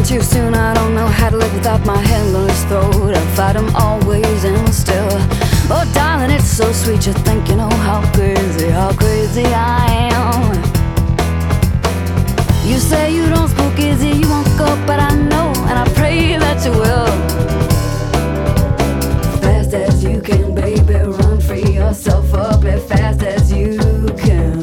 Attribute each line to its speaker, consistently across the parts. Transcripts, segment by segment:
Speaker 1: leaving too soon. I don't know how to live without my hand on his throat. I fight him always and still. Oh darling, it's so sweet. You think you know how crazy I am. You say you don't spook easy, you won't go, but I know, and I pray that you will. Fast as you can, baby, run, free yourself up as fast as you can.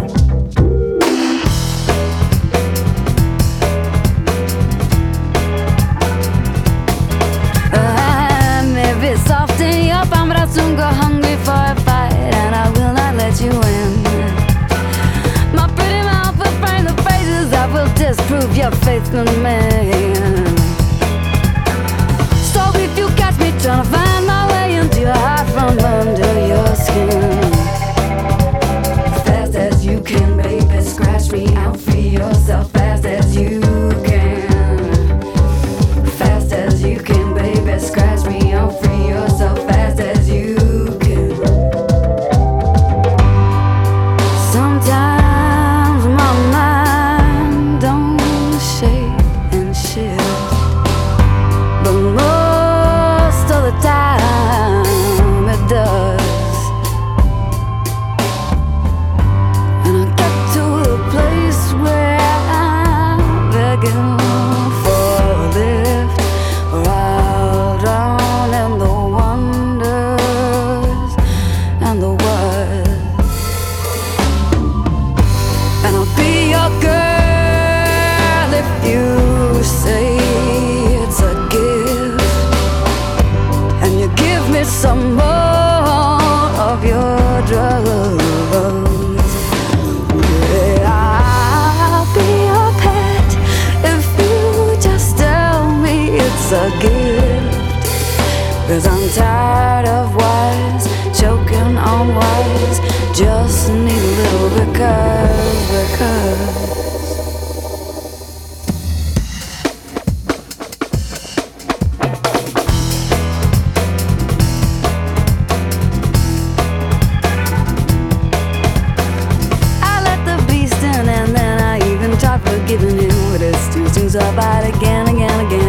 Speaker 1: Maybe soft in your palm, but I'll soon go hungry for a fight, and I will not let you in. My pretty mouth will frame the phrases that will disprove your faith in me. So if you catch me trying to find my way into your heart from under your skin, fast as you can, baby, scratch me out, free yourself fast as you can. Fast as you can, baby, scratch me out, free yourself fast as you can. Sometimes my mind don't shake and shift, but most of the time it does. And I get to the place where I'm begging for a lift, or I'll drown in the wonders and the words. And I'll be your girl if you say it's a gift, and you give me some more of your drugs. Yeah, I'll be your pet if you just tell me it's a gift. 'Cause I'm tired of wise, choking on wise. Just need a little because I let the beast in, and then I even tried forgiving him, but it still stings up out again.